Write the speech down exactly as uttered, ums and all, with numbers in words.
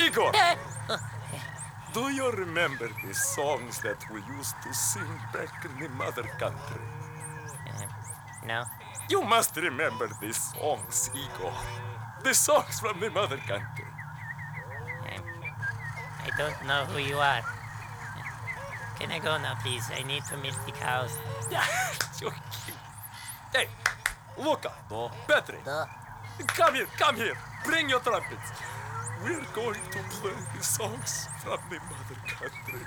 Igor! Do you remember the songs that we used to sing back in the mother country? Uh, no. You must remember the songs, Igor. The songs from the mother country. Uh, I don't know who you are. Can I go now, please? I need to milk the cows. Hey, Luca, Да. Petri, Да. come here, come here. Bring your trumpets. We're going to play the songs from the mother country.